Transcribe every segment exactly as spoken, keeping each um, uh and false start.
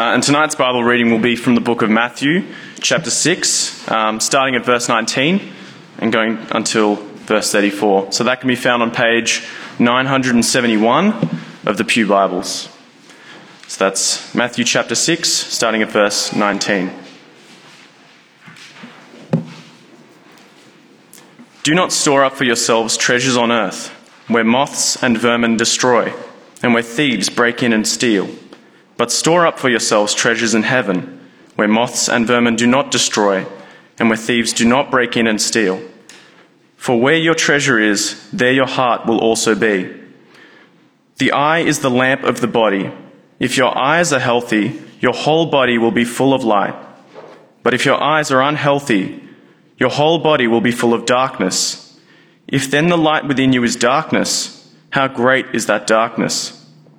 Uh, and tonight's Bible reading will be from the book of Matthew, chapter six, um, starting at verse nineteen and going until verse thirty-four. So that can be found on page nine hundred seventy-one of the Pew Bibles. So that's Matthew chapter six, starting at verse nineteen. Do not store up for yourselves treasures on earth, where moths and vermin destroy, and where thieves break in and steal. But store up for yourselves treasures in heaven, where moths and vermin do not destroy, and where thieves do not break in and steal. For where your treasure is, there your heart will also be. The eye is the lamp of the body. If your eyes are healthy, your whole body will be full of light. But if your eyes are unhealthy, your whole body will be full of darkness. If then the light within you is darkness, how great is that darkness?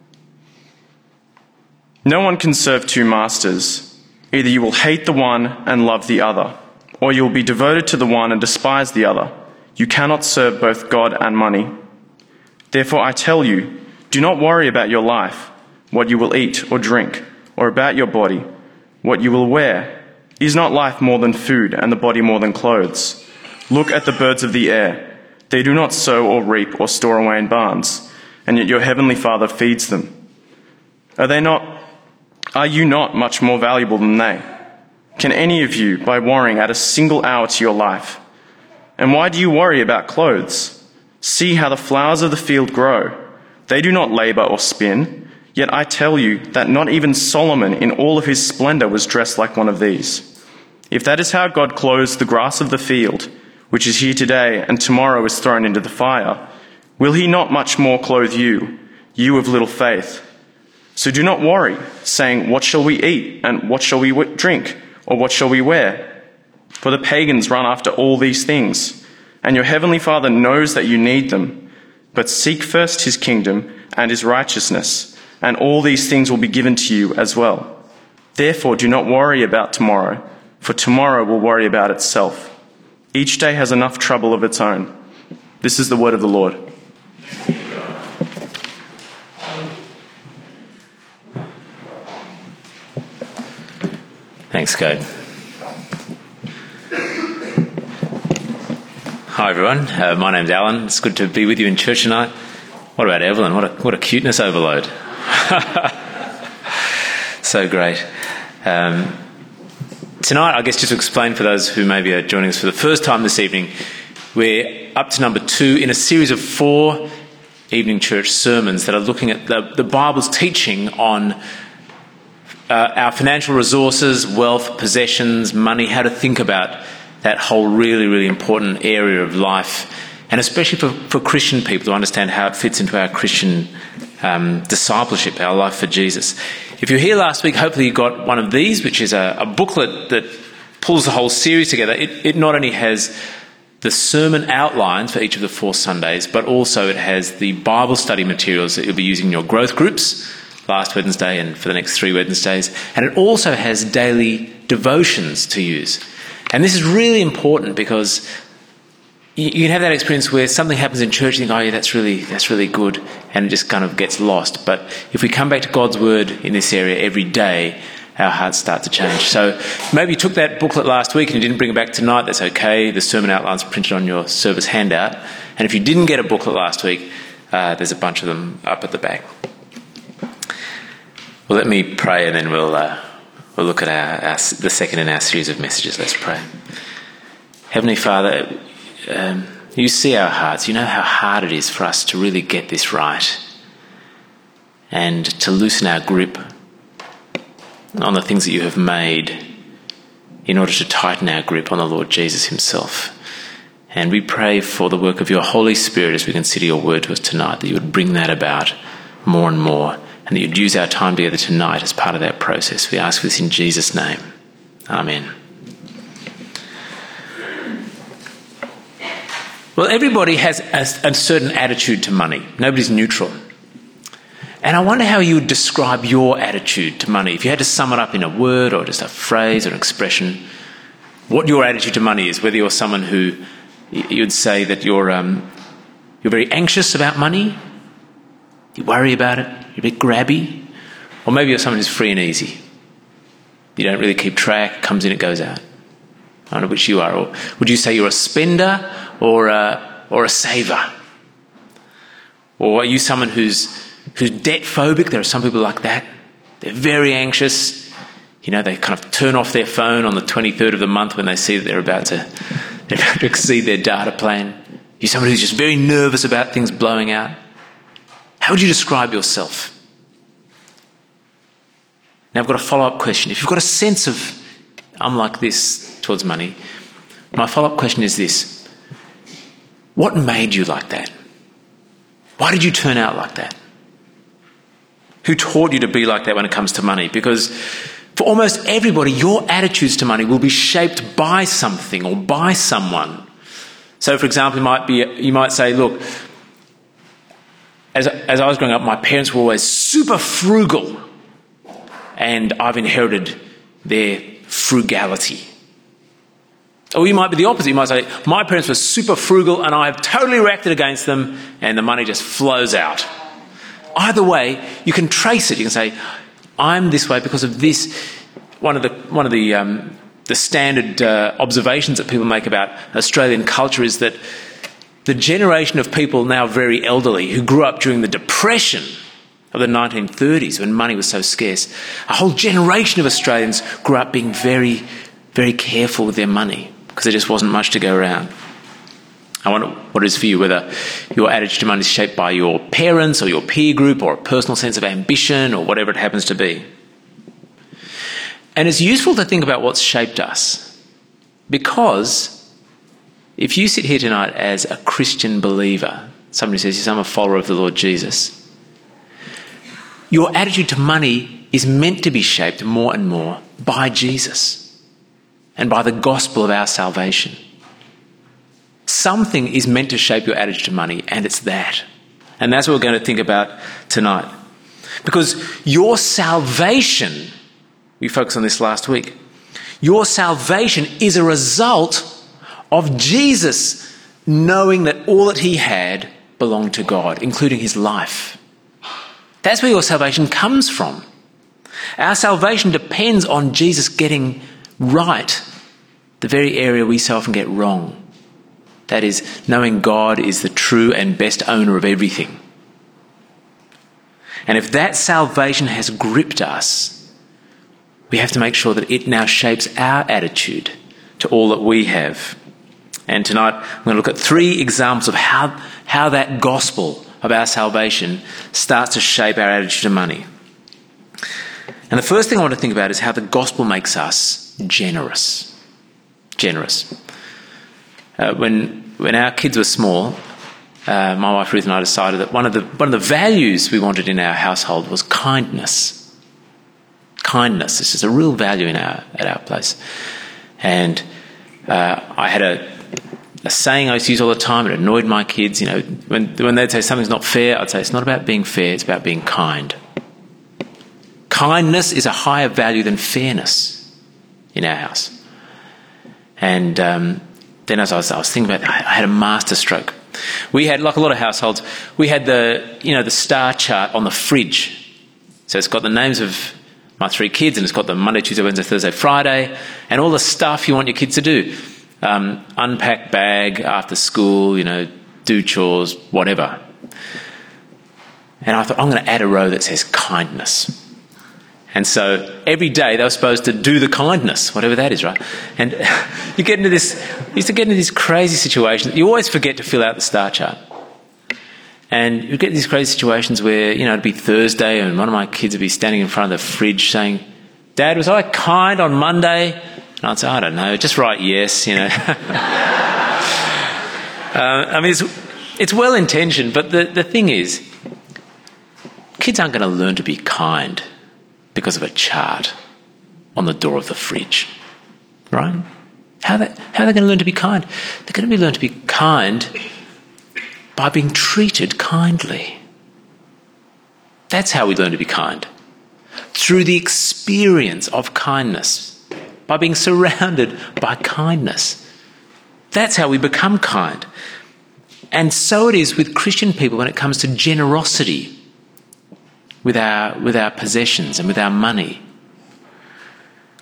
No one can serve two masters. Either you will hate the one and love the other, or you will be devoted to the one and despise the other. You cannot serve both God and money. Therefore I tell you, do not worry about your life, what you will eat or drink, or about your body, what you will wear. Is not life more than food, and the body more than clothes? Look at the birds of the air. They do not sow or reap or store away in barns, and yet your heavenly Father feeds them. Are they not? Are you not much more valuable than they? Can any of you, by worrying, add a single hour to your life? And why do you worry about clothes? See how the flowers of the field grow. They do not labor or spin. Yet I tell you that not even Solomon in all of his splendor was dressed like one of these. If that is how God clothes the grass of the field, which is here today and tomorrow is thrown into the fire, will he not much more clothe you, you of little faith? So do not worry, saying, what shall we eat, and what shall we drink, or what shall we wear? For the pagans run after all these things, and your heavenly Father knows that you need them. But seek first his kingdom and his righteousness, and all these things will be given to you as well. Therefore do not worry about tomorrow, for tomorrow will worry about itself. Each day has enough trouble of its own. This is the word of the Lord. Thanks, Code. Hi, everyone. Uh, my name's Alan. It's good to be with you in church tonight. What about Evelyn? What a, what a cuteness overload. So great. Um, tonight, I guess just to explain for those who maybe are joining us for the first time this evening, we're up to number two in a series of four evening church sermons that are looking at the, the Bible's teaching on Uh, our financial resources, wealth, possessions, money, how to think about that whole really, really important area of life, and especially for, for Christian people to understand how it fits into our Christian um, discipleship, our life for Jesus. If you were here last week, hopefully you got one of these, which is a, a booklet that pulls the whole series together. It, it not only has the sermon outlines for each of the four Sundays, but also it has the Bible study materials that you'll be using in your growth groups last Wednesday and for the next three Wednesdays. And it also has daily devotions to use. And this is really important because you, you can have that experience where something happens in church, you think, oh yeah, that's really, that's really good, and it just kind of gets lost. But if we come back to God's word in this area every day, our hearts start to change. So maybe you took that booklet last week and you didn't bring it back tonight, that's okay. The sermon outlines are printed on your service handout. And if you didn't get a booklet last week, uh, there's a bunch of them up at the back. Well, let me pray and then we'll uh, we'll look at our, our the second in our series of messages. Let's pray. Heavenly Father, um, you see our hearts. You know how hard it is for us to really get this right and to loosen our grip on the things that you have made in order to tighten our grip on the Lord Jesus himself. And we pray for the work of your Holy Spirit as we consider your word to us tonight, that you would bring that about more and more, and that you'd use our time together tonight as part of that process. We ask this in Jesus' name. Amen. Well, everybody has a, a certain attitude to money. Nobody's neutral. And I wonder how you would describe your attitude to money. If you had to sum it up in a word or just a phrase or an expression, what your attitude to money is, whether you're someone who you'd say that you're um, you're very anxious about money, you worry about it, you're a bit grabby, or maybe you're someone who's free and easy. You don't really keep track. It comes in, it goes out. I don't know which you are. Or would you say you're a spender or a, or a saver? Or are you someone who's, who's debt phobic? There are some people like that. They're very anxious. You know, they kind of turn off their phone on the twenty-third of the month when they see that they're about to, they're about to exceed their data plan. You're someone who's just very nervous about things blowing out. How would you describe yourself? Now I've got a follow-up question. If you've got a sense of, I'm like this towards money, my follow-up question is this. What made you like that? Why did you turn out like that? Who taught you to be like that when it comes to money? Because for almost everybody, your attitudes to money will be shaped by something or by someone. So, for example, you might be, you might say, look, as, as I was growing up, my parents were always super frugal, and I've inherited their frugality. Or you might be the opposite. You might say, my parents were super frugal and I've totally reacted against them, and the money just flows out. Either way, you can trace it. You can say, I'm this way because of this. One of the one of the um, the standard uh, observations that people make about Australian culture is that the generation of people now very elderly who grew up during the Depression of the nineteen thirties when money was so scarce, a whole generation of Australians grew up being very, very careful with their money because there just wasn't much to go around. I wonder what it is for you, whether your attitude to money is shaped by your parents or your peer group or a personal sense of ambition or whatever it happens to be. And it's useful to think about what's shaped us, because if you sit here tonight as a Christian believer, somebody says, yes, I'm a follower of the Lord Jesus, your attitude to money is meant to be shaped more and more by Jesus and by the gospel of our salvation. Something is meant to shape your attitude to money, and it's that. And that's what we're going to think about tonight. Because your salvation, we focused on this last week, your salvation is a result of Jesus knowing that all that he had belonged to God, including his life. That's where your salvation comes from. Our salvation depends on Jesus getting right the very area we so often get wrong. That is, knowing God is the true and best owner of everything. And if that salvation has gripped us, we have to make sure that it now shapes our attitude to all that we have. And tonight, I'm going to look at three examples of how, how that gospel of our salvation starts to shape our attitude to money. And the first thing I want to think about is how the gospel makes us generous. Generous. Uh, when when our kids were small, uh, my wife Ruth and I decided that one of the one of the values we wanted in our household was kindness. Kindness. This is a real value in our at our place. And uh, I had a, a saying I used to use all the time. It annoyed my kids. You know, when when they'd say something's not fair, I'd say it's not about being fair. It's about being kind. Kindness is a higher value than fairness in our house. And um, then as I was, I was thinking about it, I had a master stroke. We had, like a lot of households, we had the, you know, the star chart on the fridge. So it's got the names of my three kids, and it's got the Monday, Tuesday, Wednesday, Thursday, Friday, and all the stuff you want your kids to do. Um, unpack bag after school, you know, do chores, whatever. And I thought, I'm going to add a row that says kindness. And so every day they were supposed to do the kindness, whatever that is, right? And you get into this, you used to get into these crazy situations. You always forget to fill out the star chart. And you get these crazy situations where, you know, it'd be Thursday and one of my kids would be standing in front of the fridge saying, Dad, was I kind on Monday? And I'd say, I don't know, just write yes, you know. uh, I mean, it's, it's well-intentioned, but the, the thing is, kids aren't going to learn to be kind because of a chart on the door of the fridge, right? How are they, how are they going to learn to be kind? They're going to be learn to be kind by being treated kindly. That's how we learn to be kind. Through the experience of kindness, by being surrounded by kindness. That's how we become kind. And so it is with Christian people when it comes to generosity with our with our possessions and with our money.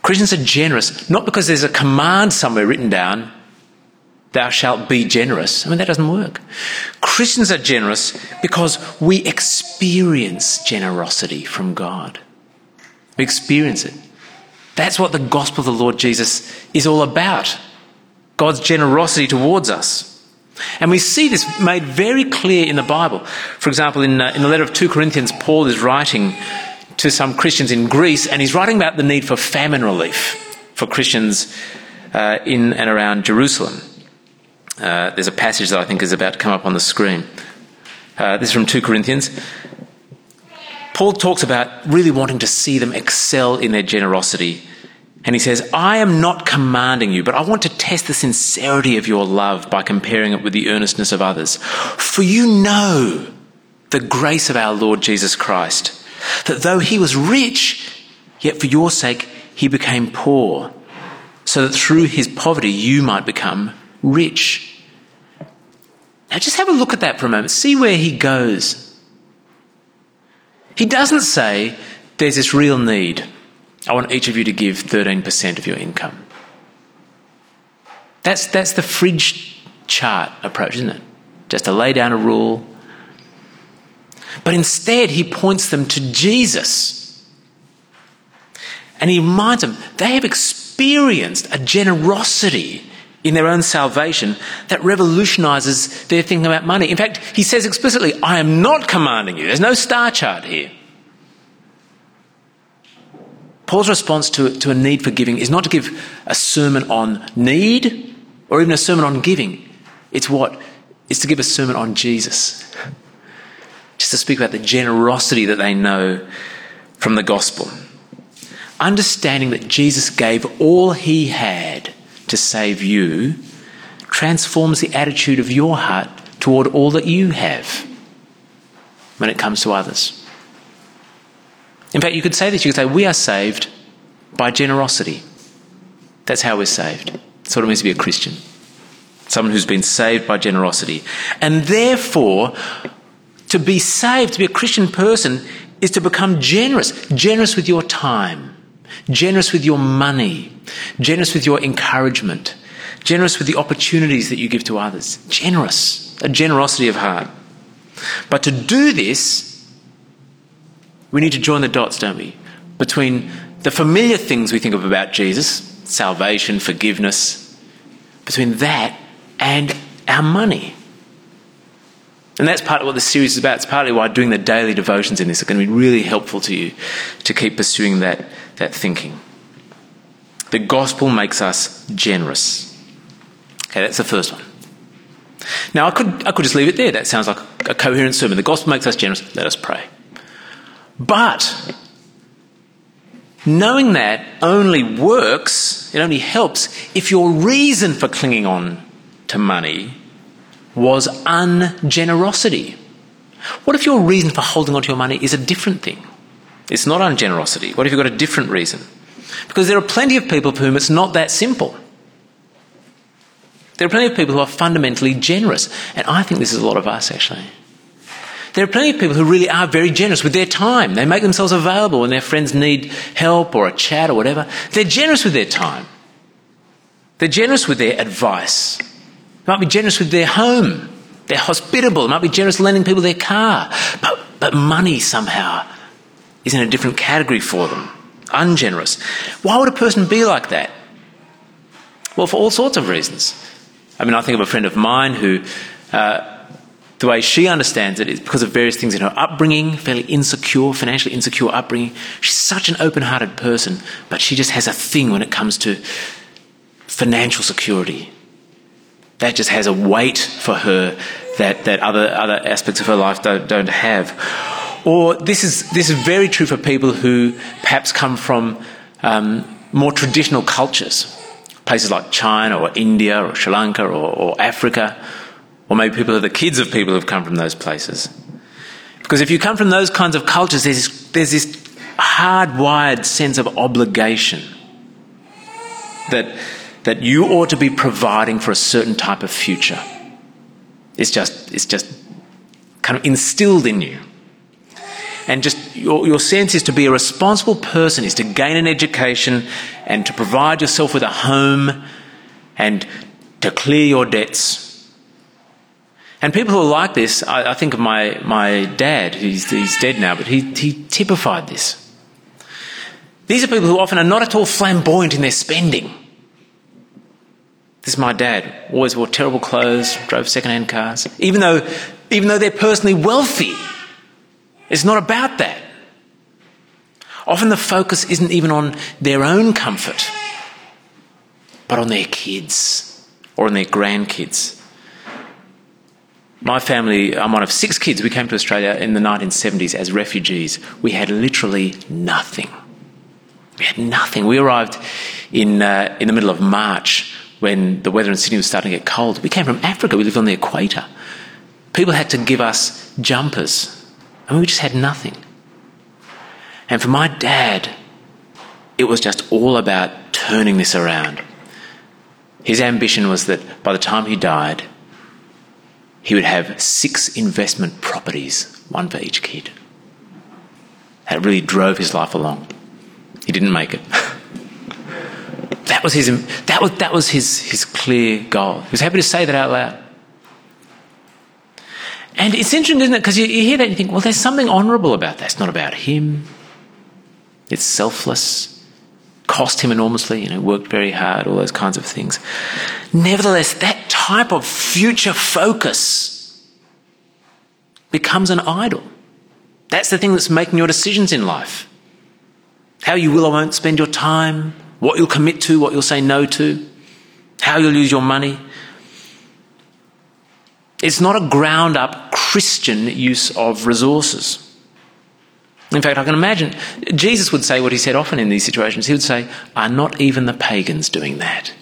Christians are generous not because there's a command somewhere written down, thou shalt be generous. I mean, that doesn't work. Christians are generous because we experience generosity from God. We experience it. That's what the gospel of the Lord Jesus is all about. God's generosity towards us. And we see this made very clear in the Bible. For example, in, uh, in the letter of Second Corinthians, Paul is writing to some Christians in Greece, and he's writing about the need for famine relief for Christians uh, in and around Jerusalem. Uh, there's a passage that I think is about to come up on the screen. Uh, this is from Second Corinthians. Paul talks about really wanting to see them excel in their generosity. And he says, I am not commanding you, but I want to test the sincerity of your love by comparing it with the earnestness of others. For you know the grace of our Lord Jesus Christ, that though he was rich, yet for your sake he became poor, so that through his poverty you might become rich. Now just have a look at that for a moment. See where he goes. He doesn't say there's this real need. I want each of you to give thirteen percent of your income. That's, that's the fridge chart approach, isn't it? Just to lay down a rule. But instead he points them to Jesus. And he reminds them they have experienced a generosity in their own salvation that revolutionises their thinking about money. In fact, he says explicitly, I am not commanding you. There's no star chart here. Paul's response to, to a need for giving is not to give a sermon on need or even a sermon on giving. It's what? It's to give a sermon on Jesus. Just to speak about the generosity that they know from the gospel. Understanding that Jesus gave all he had to save you transforms the attitude of your heart toward all that you have when it comes to others. In fact, you could say this, you could say, we are saved by generosity. That's how we're saved. That's what it means to be a Christian. Someone who's been saved by generosity. And therefore, to be saved, to be a Christian person, is to become generous. Generous with your time. Generous with your money. Generous with your encouragement. Generous with the opportunities that you give to others. Generous. A generosity of heart. But to do this, we need to join the dots, don't we? Between the familiar things we think of about Jesus, salvation, forgiveness, between that and our money. And that's part of what this series is about. It's partly why doing the daily devotions in this are going to be really helpful to you to keep pursuing that, that thinking. The gospel makes us generous. Okay, that's the first one. Now, I could I could just leave it there. That sounds like a coherent sermon. The gospel makes us generous. Let us pray. But knowing that only works, it only helps if your reason for clinging on to money was ungenerosity. What if your reason for holding on to your money is a different thing? It's not ungenerosity. What if you've got a different reason? Because there are plenty of people for whom it's not that simple. There are plenty of people who are fundamentally generous. And I think this is a lot of us, actually. There are plenty of people who really are very generous with their time. They make themselves available when their friends need help or a chat or whatever. They're generous with their time. They're generous with their advice. They might be generous with their home. They're hospitable. They might be generous lending people their car. But, but money somehow is in a different category for them. Ungenerous. Why would a person be like that? Well, for all sorts of reasons. I mean, I think of a friend of mine who... Uh, The way she understands it is because of various things in her upbringing, fairly insecure, financially insecure upbringing. She's such an open-hearted person, but she just has a thing when it comes to financial security. That just has a weight for her that, that other, other aspects of her life don't, don't have. Or this is, this is very true for people who perhaps come from um, more traditional cultures, places like China or India or Sri Lanka or, or Africa. Or maybe people are the kids of people who've come from those places. Because if you come from those kinds of cultures, there's this, there's this hardwired sense of obligation that, that you ought to be providing for a certain type of future. It's just, it's just kind of instilled in you. and just your, your sense is to be a responsible person, is to gain an education and to provide yourself with a home and to clear your debts. And people who are like this, I, I think of my, my dad, he's, he's dead now, but he, he typified this. These are people who often are not at all flamboyant in their spending. This is my dad, always wore terrible clothes, drove second-hand cars, even though, even though they're personally wealthy. It's not about that. Often the focus isn't even on their own comfort, but on their kids or on their grandkids. My family, I'm one of six kids. We came to Australia in the nineteen seventies as refugees. We had literally nothing. We had nothing. We arrived in uh, in the middle of March when the weather in Sydney was starting to get cold. We came from Africa. We lived on the equator. People had to give us jumpers. I mean, we just had nothing. And for my dad, it was just all about turning this around. His ambition was that by the time he died, he would have six investment properties, one for each kid. That really drove his life along. He didn't make it. That was his. That was that was his his clear goal. He was happy to say that out loud. And it's interesting, isn't it? Because you, you hear that and you think, well, there's something honourable about that. It's not about him. It's selfless. Cost him enormously. You know, worked very hard. All those kinds of things. Nevertheless, that type of future focus becomes an idol. That's the thing that's making your decisions in life. How you will or won't spend your time, what you'll commit to, what you'll say no to, how you'll use your money. It's not a ground-up Christian use of resources. In fact, I can imagine Jesus would say what he said often in these situations. He would say, are not even the pagans doing that?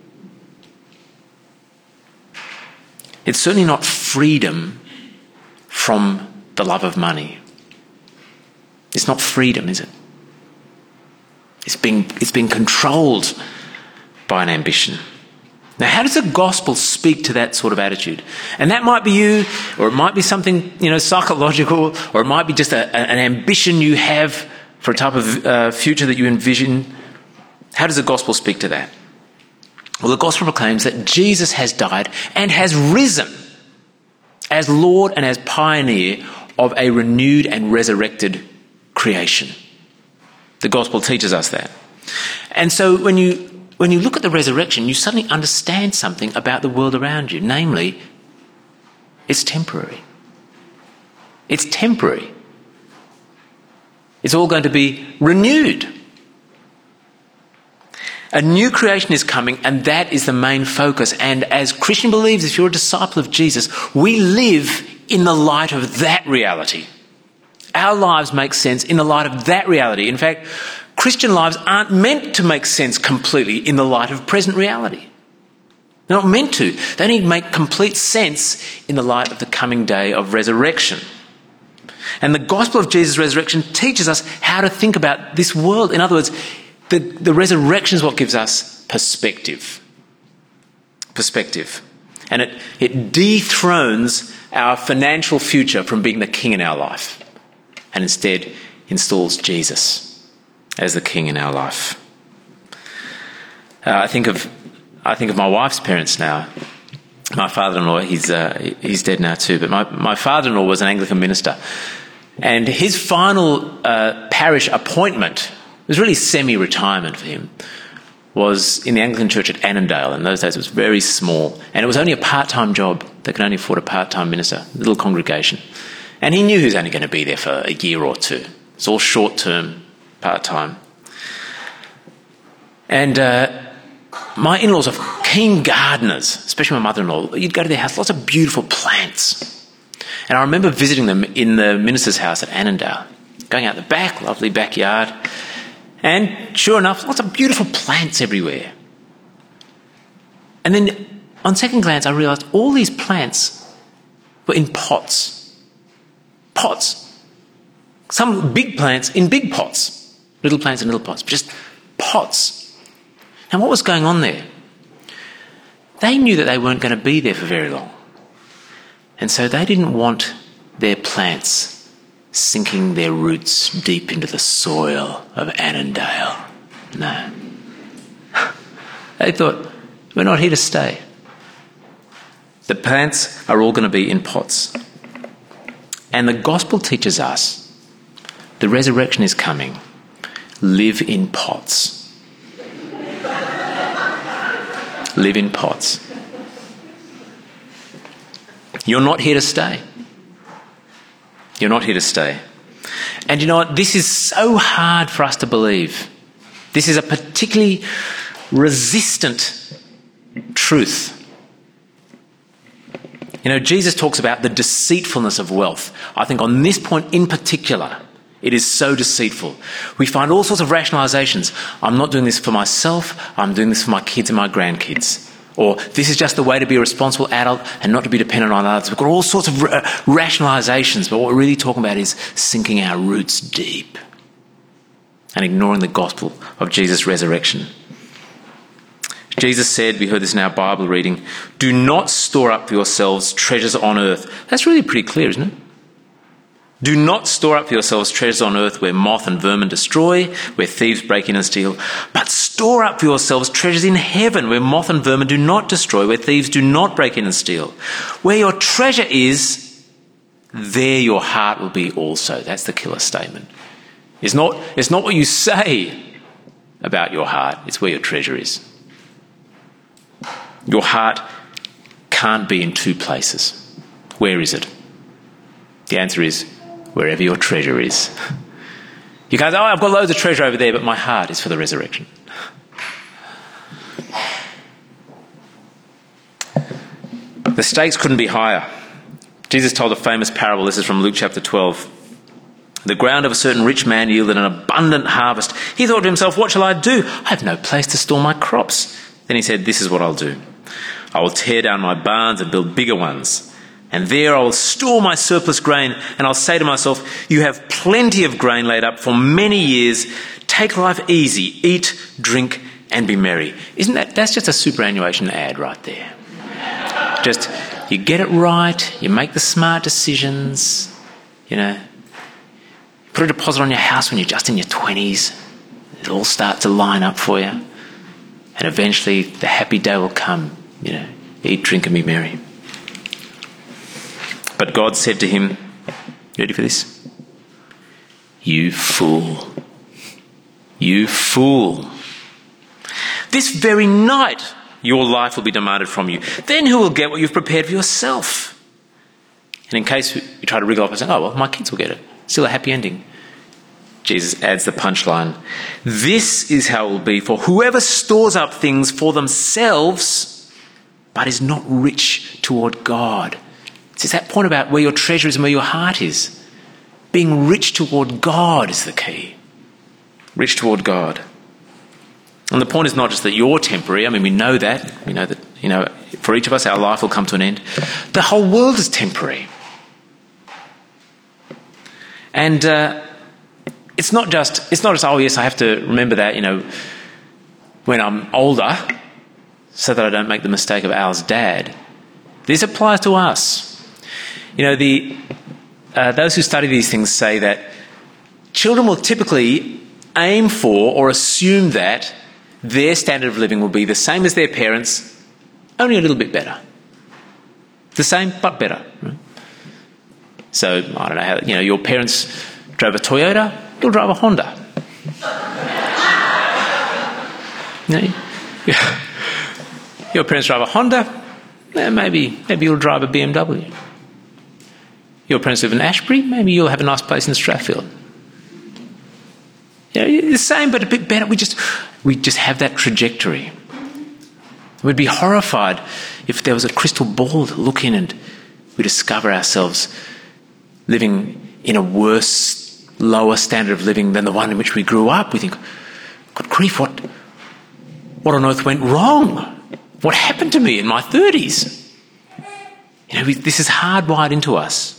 It's certainly not freedom from the love of money. It's not freedom, is it? It's being, it's being controlled by an ambition. Now, how does the gospel speak to that sort of attitude? And that might be you, or it might be something, you know, psychological, or it might be just a, an ambition you have for a type of uh, future that you envision. How does the gospel speak to that? Well, the gospel proclaims that Jesus has died and has risen as Lord and as pioneer of a renewed and resurrected creation. The gospel teaches us that. And so when you when you look at the resurrection, you suddenly understand something about the world around you. Namely, it's temporary. It's temporary. It's all going to be renewed. A new creation is coming, and that is the main focus. And as Christian believers, if you're a disciple of Jesus, we live in the light of that reality. Our lives make sense in the light of that reality. In fact, Christian lives aren't meant to make sense completely in the light of present reality. They're not meant to. They only make complete sense in the light of the coming day of resurrection. And the gospel of Jesus' resurrection teaches us how to think about this world. In other words, the, the resurrection is what gives us perspective. Perspective. And it, it dethrones our financial future from being the king in our life, and instead installs Jesus as the king in our life. Uh, I think of I think of my wife's parents now. My father-in-law, he's uh, he's dead now too, but my, my father-in-law was an Anglican minister, and his final uh, parish appointment, it was really semi-retirement for him, was in the Anglican church at Annandale. In those days it was very small, and it was only a part-time job. They could only afford a part-time minister, a little congregation. And he knew he was only going to be there for a year or two. It's all short-term, part-time. And uh, my in-laws are keen gardeners, especially my mother-in-law. You'd go to their house, lots of beautiful plants. And I remember visiting them in the minister's house at Annandale, going out the back, lovely backyard. And sure enough, lots of beautiful plants everywhere. And then on second glance, I realised all these plants were in pots. Pots. Some big plants in big pots. Little plants in little pots. Just pots. Now, what was going on there? They knew that they weren't going to be there for very long. And so they didn't want their plants sinking their roots deep into the soil of Annandale. No. They thought, we're not here to stay. The plants are all going to be in pots. And the gospel teaches us the resurrection is coming. Live in pots. Live in pots. You're not here to stay. You're not here to stay. And you know what? This is so hard for us to believe. This is a particularly resistant truth. You know, Jesus talks about the deceitfulness of wealth. I think on this point in particular, it is so deceitful. We find all sorts of rationalizations. I'm not doing this for myself. I'm doing this for my kids and my grandkids. Or this is just the way to be a responsible adult and not to be dependent on others. We've got all sorts of ra- rationalizations, but what we're really talking about is sinking our roots deep and ignoring the gospel of Jesus' resurrection. Jesus said, we heard this in our Bible reading, do not store up for yourselves treasures on earth. That's really pretty clear, isn't it? Do not store up for yourselves treasures on earth where moth and vermin destroy, where thieves break in and steal, but store up for yourselves treasures in heaven where moth and vermin do not destroy, where thieves do not break in and steal. Where your treasure is, there your heart will be also. That's the killer statement. It's not, it's not what you say about your heart, it's where your treasure is. Your heart can't be in two places. Where is it? The answer is wherever your treasure is. You can't say, oh, I've got loads of treasure over there, but my heart is for the resurrection. The stakes couldn't be higher. Jesus told a famous parable. This is from Luke chapter twelve. The ground of a certain rich man yielded an abundant harvest. He thought to himself, what shall I do? I have no place to store my crops. Then he said, this is what I'll do. I will tear down my barns and build bigger ones. And there I will store my surplus grain, and I'll say to myself, you have plenty of grain laid up for many years. Take life easy, eat, drink, and be merry. Isn't that, that's just a superannuation ad right there. Just, you get it right, you make the smart decisions, you know. Put a deposit on your house when you're just in your twenties. It'll all start to line up for you. And eventually the happy day will come, you know, eat, drink, and be merry. But God said to him, you ready for this? You fool. You fool. This very night your life will be demanded from you. Then who will get what you've prepared for yourself? And in case you try to wriggle off and say, oh, well, my kids will get it. Still a happy ending. Jesus adds the punchline. This is how it will be for whoever stores up things for themselves, but is not rich toward God. It's that point about where your treasure is and where your heart is. Being rich toward God is the key. Rich toward God. And the point is not just that you're temporary. I mean, we know that. We know that, you know, for each of us, our life will come to an end. The whole world is temporary. And uh, it's not just, it's not just, oh yes, I have to remember that, you know, when I'm older, so that I don't make the mistake of Al's dad. This applies to us. You know, the uh, those who study these things say that children will typically aim for or assume that their standard of living will be the same as their parents, only a little bit better. The same, but better. Right? So, I don't know how, you know, your parents drove a Toyota, you'll drive a Honda. You know, yeah. Your parents drive a Honda, eh, maybe, maybe you'll drive a B M W. Your parents live in Ashbury, maybe you'll have a nice place in Strathfield. You know, the same, but a bit better. We just, we just have that trajectory. We'd be horrified if there was a crystal ball to look in and we discover ourselves living in a worse, lower standard of living than the one in which we grew up. We think, good grief, what, what on earth went wrong? What happened to me in my thirties? You know, we, this is hardwired into us.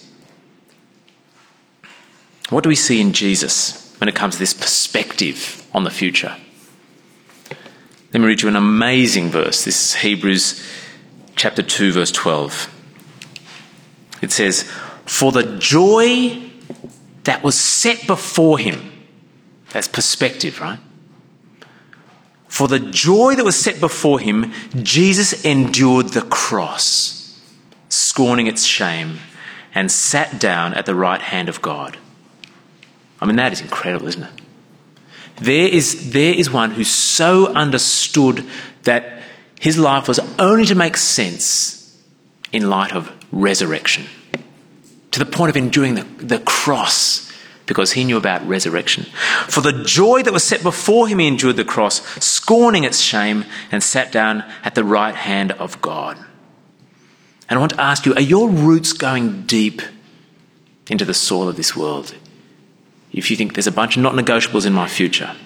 What do we see in Jesus when it comes to this perspective on the future? Let me read you an amazing verse. This is Hebrews chapter two, verse twelve. It says, for the joy that was set before him. That's perspective, right? For the joy that was set before him, Jesus endured the cross, scorning its shame, and sat down at the right hand of God. I mean, that is incredible, isn't it? There is, there is one who so understood that his life was only to make sense in light of resurrection, to the point of enduring the, the cross because he knew about resurrection. For the joy that was set before him, he endured the cross, scorning its shame, and sat down at the right hand of God. And I want to ask you, are your roots going deep into the soil of this world? If you think there's a bunch of not negotiables in my future.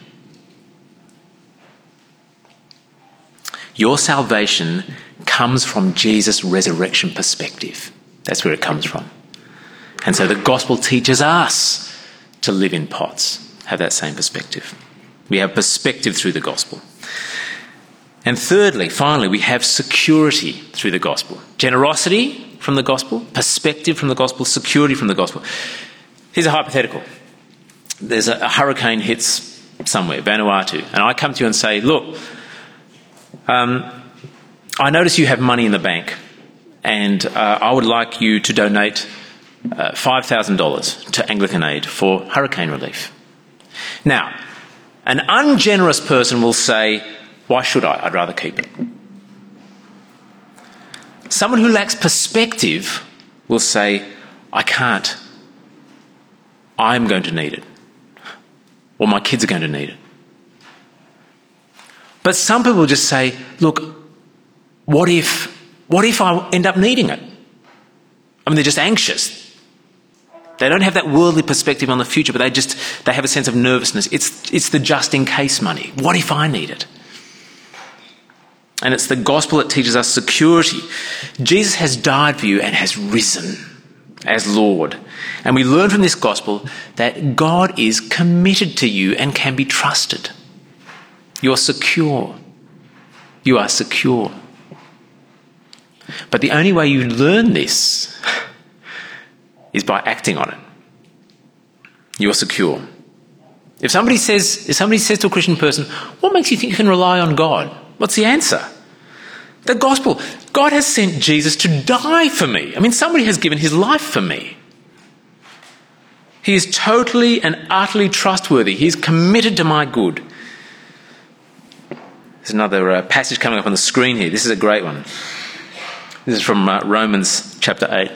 Your salvation comes from Jesus' resurrection perspective. That's where it comes from. And so the gospel teaches us to live in pots, have that same perspective. We have perspective through the gospel. And thirdly, finally, we have security through the gospel. Generosity from the gospel, perspective from the gospel, security from the gospel. Here's a hypothetical. There's a, a hurricane hits somewhere, Vanuatu, and I come to you and say, look, um, I notice you have money in the bank, and uh, I would like you to donate uh, five thousand dollars to Anglican Aid for hurricane relief. Now, an ungenerous person will say, why should I? I'd rather keep it. Someone who lacks perspective will say, I can't. I'm going to need it. Or my kids are going to need it. But some people just say, look, what if, what if I end up needing it? I mean, they're just anxious. They don't have that worldly perspective on the future, but they just, they have a sense of nervousness. It's, it's the just in case money. What if I need it? And it's the gospel that teaches us security. Jesus has died for you and has risen as Lord. And we learn from this gospel that God is committed to you and can be trusted. You're secure. You are secure. But the only way you learn this is by acting on it. You're secure. If somebody says, if somebody says to a Christian person, what makes you think you can rely on God? What's the answer? The gospel. God has sent Jesus to die for me. I mean, somebody has given his life for me. He is totally and utterly trustworthy. He is committed to my good. There's another uh, passage coming up on the screen here. This is a great one. This is from uh, Romans chapter eight.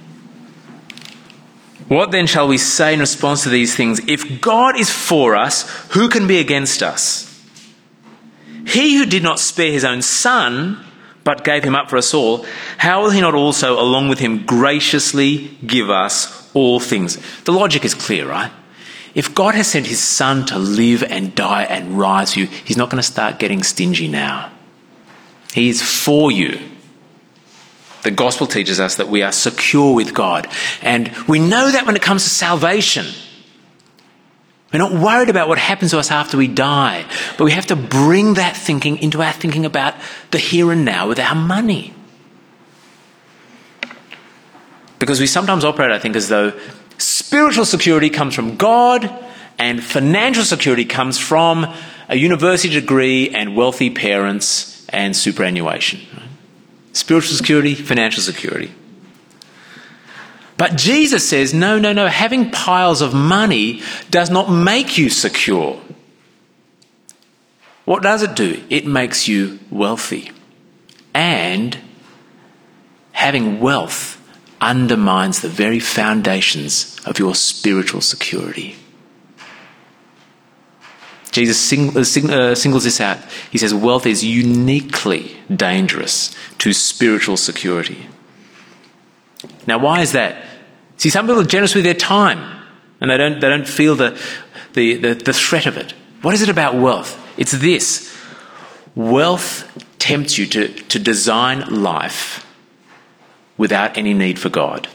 What then shall we say in response to these things? If God is for us, who can be against us? He who did not spare his own son, but gave him up for us all, how will he not also, along with him, graciously give us all things? The logic is clear, right? If God has sent his son to live and die and rise for you, he's not going to start getting stingy now. He is for you. The gospel teaches us that we are secure with God. And we know that when it comes to salvation. We're not worried about what happens to us after we die, but we have to bring that thinking into our thinking about the here and now with our money. Because we sometimes operate, I think, as though spiritual security comes from God and financial security comes from a university degree and wealthy parents and superannuation. Spiritual security, financial security. But Jesus says, no, no, no, having piles of money does not make you secure. What does it do? It makes you wealthy. And having wealth undermines the very foundations of your spiritual security. Jesus sing, uh, sing, uh, singles this out. He says wealth is uniquely dangerous to spiritual security. Now, why is that? See, some people are generous with their time and they don't, they don't feel the, the, the, the threat of it. What is it about wealth? It's this. Wealth tempts you to, to design life without any need for God.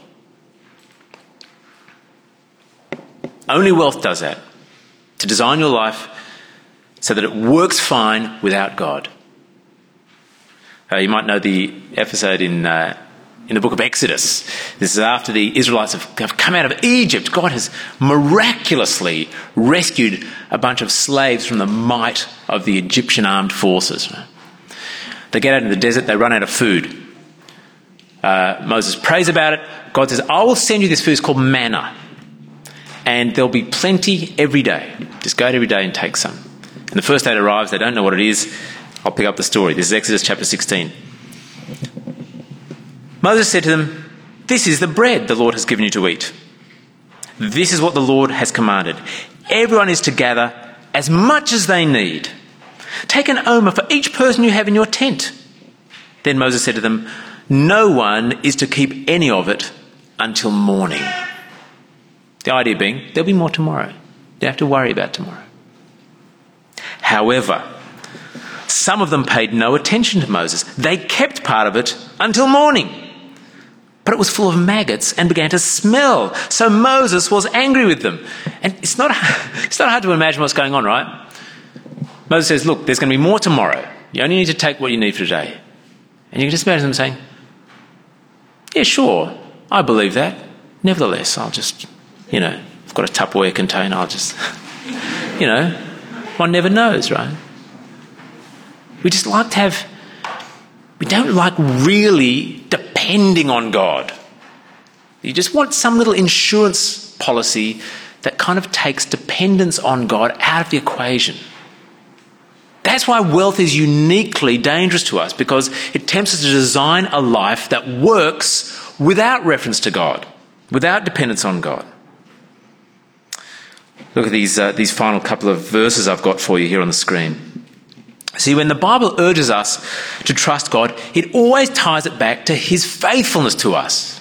Only wealth does that. To design your life so that it works fine without God. Uh, you might know the episode in uh, in the book of Exodus. This is after the Israelites have, have come out of Egypt. God has miraculously rescued a bunch of slaves from the might of the Egyptian armed forces. They get out in the desert, they run out of food. Uh, Moses prays about it. God says, I will send you this food. It's called manna. And there'll be plenty every day. Just go out every day and take some. And the first day it arrives, they don't know what it is. I'll pick up the story. This is Exodus chapter sixteen. Moses said to them, this is the bread the Lord has given you to eat. This is what the Lord has commanded. Everyone is to gather as much as they need. Take an omer for each person you have in your tent. Then Moses said to them, no one is to keep any of it until morning. The idea being, there'll be more tomorrow. You don't have to worry about tomorrow. However, some of them paid no attention to Moses. They kept part of it until morning. But it was full of maggots and began to smell. So Moses was angry with them. And it's not, it's not hard to imagine what's going on, right? Moses says, look, there's going to be more tomorrow. You only need to take what you need for today. And you can just imagine them saying, yeah, sure, I believe that. Nevertheless, I'll just, you know, I've got a Tupperware container, I'll just, you know, one never knows, right? We just like to have, we don't like really depending on God. You just want some little insurance policy that kind of takes dependence on God out of the equation. That's why wealth is uniquely dangerous to us, because it tempts us to design a life that works without reference to God, without dependence on God. Look at these, uh, these final couple of verses I've got for you here on the screen. See, when the Bible urges us to trust God, it always ties it back to his faithfulness to us.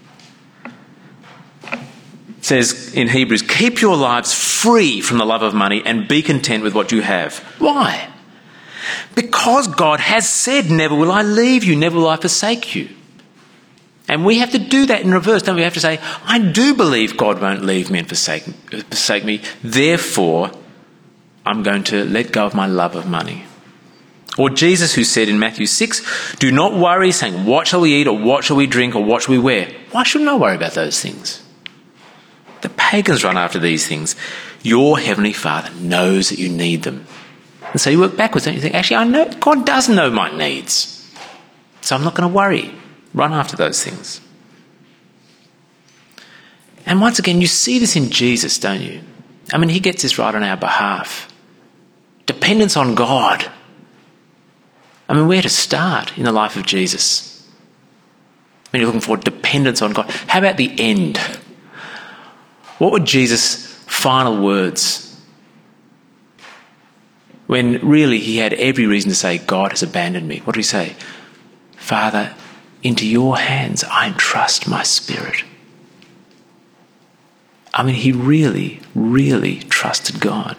It says in Hebrews, keep your lives free from the love of money and be content with what you have. Why? Because God has said, never will I leave you, never will I forsake you. And we have to do that in reverse, don't we? We have to say, I do believe God won't leave me and forsake, forsake me, therefore I'm going to let go of my love of money. Or Jesus, who said in Matthew six, do not worry, saying, what shall we eat, or what shall we drink, or what shall we wear? Why shouldn't I worry about those things? The pagans run after these things. Your heavenly Father knows that you need them. And so you work backwards, don't you? Think, actually, I know God does know my needs, so I'm not going to worry. Run after those things. And once again, you see this in Jesus, don't you? I mean, he gets this right on our behalf. Dependence on God. I mean, where to start in the life of Jesus? When you're looking for dependence on God. How about the end? What were Jesus' final words? When really he had every reason to say, God has abandoned me. What did he say? Father, into your hands I entrust my spirit. I mean, he really, really trusted God.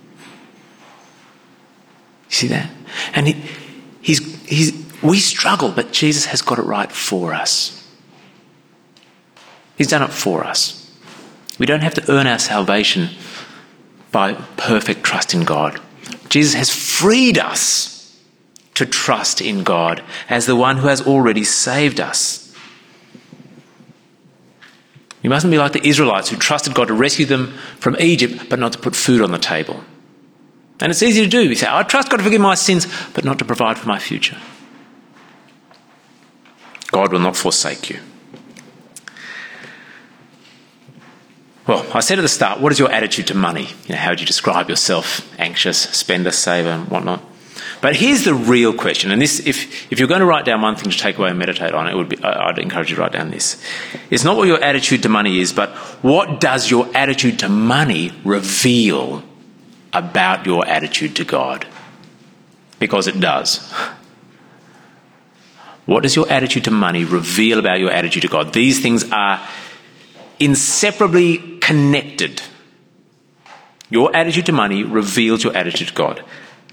You see that? And he, he's, he's, we struggle, but Jesus has got it right for us. He's done it for us. We don't have to earn our salvation by perfect trust in God. Jesus has freed us to trust in God as the one who has already saved us. You mustn't be like the Israelites who trusted God to rescue them from Egypt, but not to put food on the table. And it's easy to do. You say, I trust God to forgive my sins, but not to provide for my future. God will not forsake you. Well, I said at the start, what is your attitude to money? You know, how would you describe yourself? Anxious, spender, saver, and whatnot. But here's the real question, and this, if, if you're going to write down one thing to take away and meditate on, it would be, I'd encourage you to write down this. It's not what your attitude to money is, but what does your attitude to money reveal about your attitude to God? Because it does. What does your attitude to money reveal about your attitude to God? These things are inseparably connected. Your attitude to money reveals your attitude to God.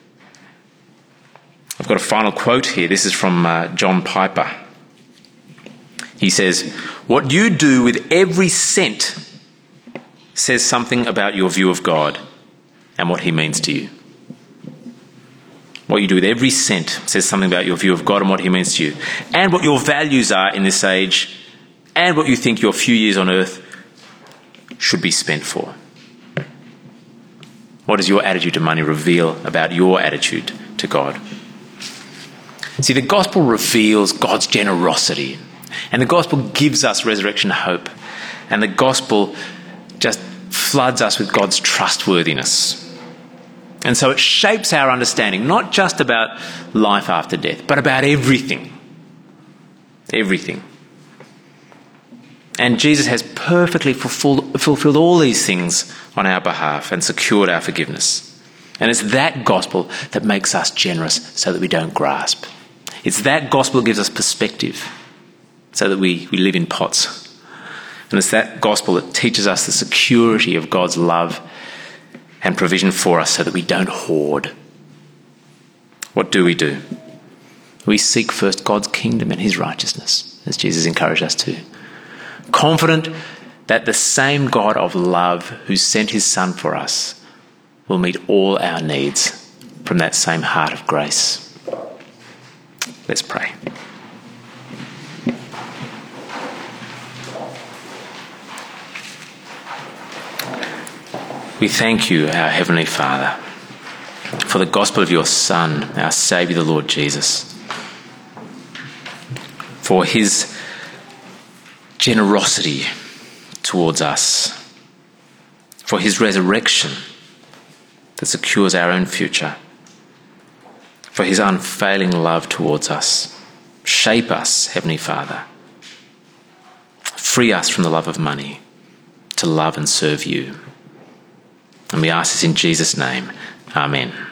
I've got a final quote here. This is from uh, John Piper. He says, what you do with every cent says something about your view of God and what he means to you. what you do with every cent says something about your view of God and what he means to you, and what your values are in this age, and what you think your few years on earth should be spent for. What does your attitude to money reveal about your attitude to God? See, the gospel reveals God's generosity, and the gospel gives us resurrection hope, and the gospel just floods us with God's trustworthiness. And so it shapes our understanding, not just about life after death, but about everything. Everything. And Jesus has perfectly fulfilled, fulfilled all these things on our behalf and secured our forgiveness. And it's that gospel that makes us generous so that we don't grasp. It's that gospel that gives us perspective so that we, we live in pots. And it's that gospel that teaches us the security of God's love and provision for us so that we don't hoard. What do we do? We seek first God's kingdom and his righteousness, as Jesus encouraged us to. Confident that the same God of love who sent his Son for us will meet all our needs from that same heart of grace. Let's pray. We thank you, our Heavenly Father, for the gospel of your Son, our Saviour, the Lord Jesus, for his generosity towards us, for his resurrection that secures our own future, for his unfailing love towards us. Shape us, Heavenly Father. Free us from the love of money to love and serve you. And we ask this in Jesus' name. Amen.